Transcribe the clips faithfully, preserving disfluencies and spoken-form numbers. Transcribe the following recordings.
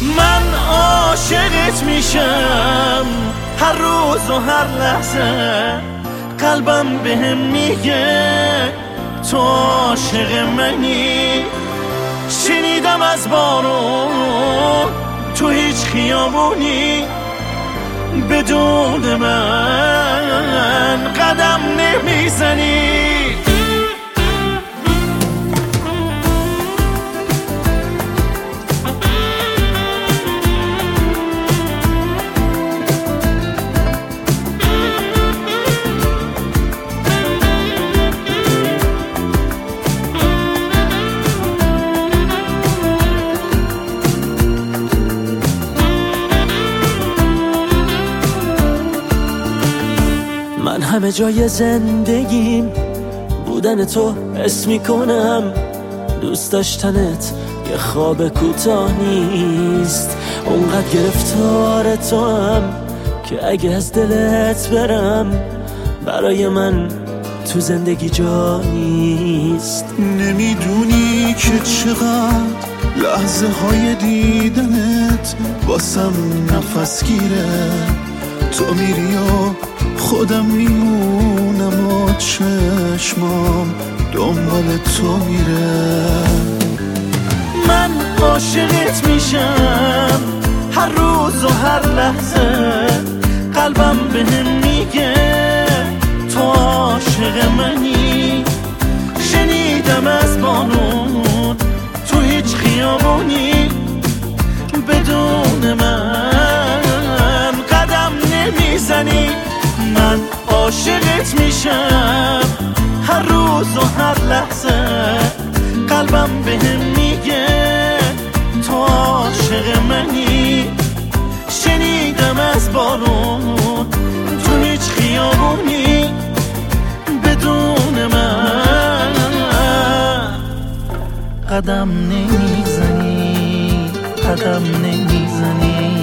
من عاشقت میشم هر روز و هر لحظه، قلبم بهم میگه تو عاشق منی. شنیدم از بارون تو هیچ خیابونی بدون من قدم نمیزنی. من همه جای زندگیم بودن تو حس میکنم، دوست داشتنت یه خواب کوتاه نیست. اونقدر گرفتار تو هم که اگه از دلت برم برای من تو زندگی جا نیست. نمیدونی که چقدر لحظه های دیدنت واسم نفس گیره. تو میری و خودم میمونم و چشمام دنبال تو میره. من عاشقت میشم هر روز و هر لحظه، قلبم بهم میگه تو عاشق منی. شنیدم از بارون تو هیچ خیابونی بدون من قدم نمیزنی. من عاشقت میشم هر روز و هر لحظه، قلبم بهم میگه تو عاشق منی. شنیدم از بارون تو هیچ خیابونی بدون من قدم نمیزنی، قدم نمیزنی.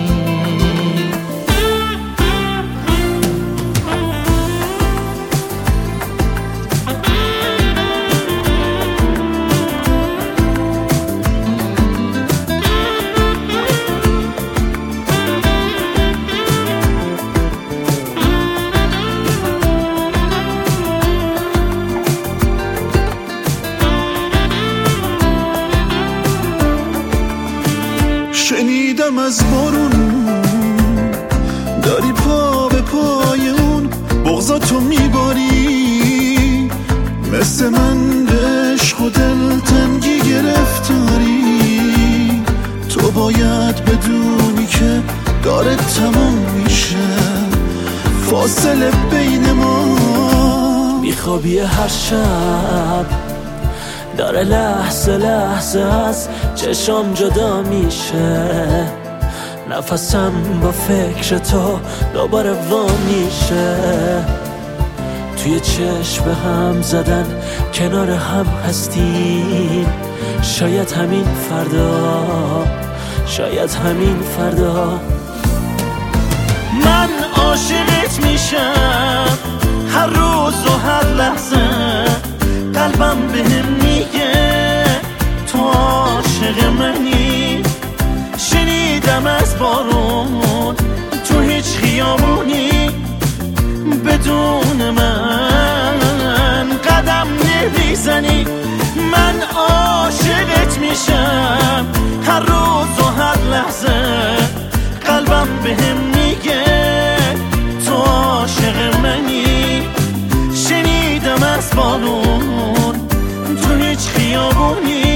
شنیدم از بارون داری پا به پای اون بغضاتو میباری، مثل من به عشق و دلتنگی گرفتاری. تو باید بدونی که داره تمام میشه فاصله بین ما. میخوابی هر شب داره لحظه لحظه از چشام جدا میشه، نفسم با فکر تو دوباره وا میشه. توی چشم هم زدن کنار هم هستیم، شاید همین فردا، شاید همین فردا. من عاشقت میشم هر روز و هر لحظه، قلبم بهم میگه تو عاشق منی. شنیدم از بارون تو هیچ خیابونی بدون من قدم نمیزنی. من عاشقت میشم هر روز و هر لحظه، قلبم بهم میگه تو عاشق منی. شنیدم از بارون تو هیچ خیابونی